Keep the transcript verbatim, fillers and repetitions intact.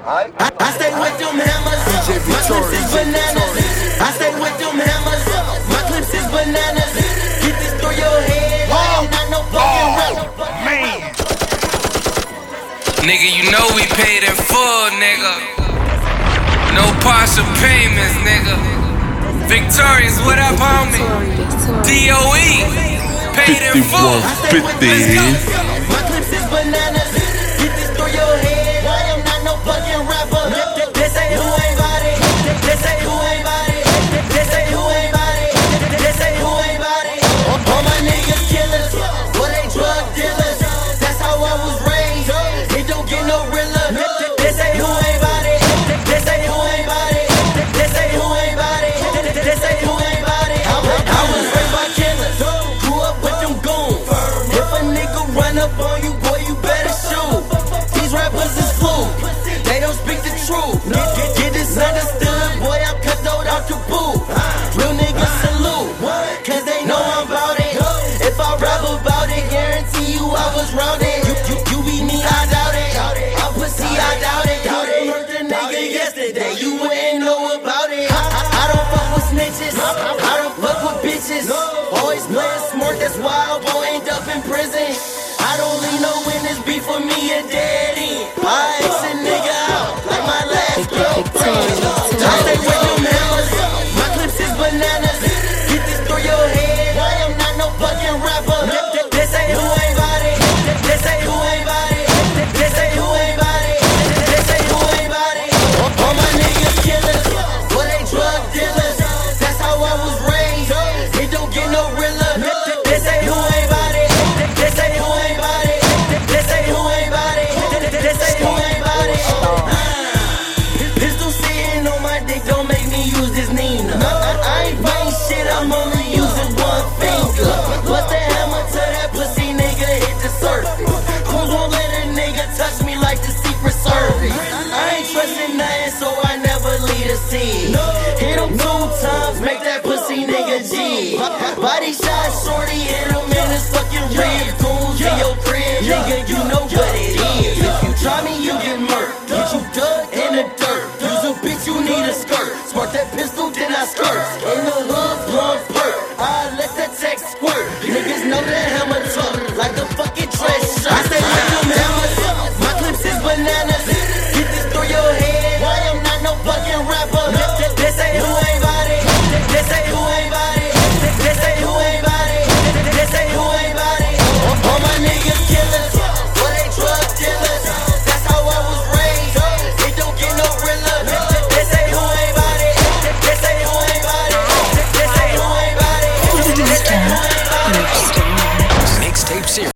I, I stay with them hammers. My clips is bananas. I stay with them hammers. My clips is bananas. Get this through your head. I am not no fucking rapper. Man. Nigga, you know we paid in full, nigga. No partial payments, nigga. Victorious, what up, homie? D O E, paid in full. fifty. My clips is bananas. Get this through your head. I am not no fucking rapper. They say who ain't bout it. They say who ain't bout it. They say who ain't bout it. They say who ain't bout it. All my niggas killers, well they drug dealers. That's how I was raised. It don't get no realer. They say who ain't bout it. They say who ain't bout it. They say who ain't bout it. They say who ain't bout it. I was raised by killers. Grew up with them goons. If a nigga run up on you, boy, you better shoot. These rappers is fools. They don't speak the truth. Get, get, get this understood, boy, I'm cut out out the boot. Real niggas salute, cause they know I'm about it. If I rap about it, guarantee you I was rounded. You, you, you be me, I doubt it. I'm pussy, I doubt it. You done hurt the nigga yesterday, you wouldn't know about it. I, I, I don't fuck with snitches, I don't fuck with bitches. Always playing smart, that's why I won't end up in prison. I don't leave no witness beef for me a dead end. I X a nigga out like my last girlfriend. I stay with them hammers, my clips is bananas. Get this through your head, I am not no fucking rapper. They say who ain't bout it. They say who ain't bout it. They say who ain't bout it. They say who ain't bout it. All my niggas killers, well they drug dealers. That's how I was raised. It don't get no realer. They say who ain't bout it. They say who ain't bout it. They say who ain't bout it. They say who ain't bout it. Pistol sitting on my dick, don't make me use this Nina. I, I ain't fighting shit, I'm only using one finger. Bust the hammer to that pussy nigga hit the surface. Who's gon' let a nigga touch me like the Secret Service? I ain't trusting nothing, so I never leave a scene.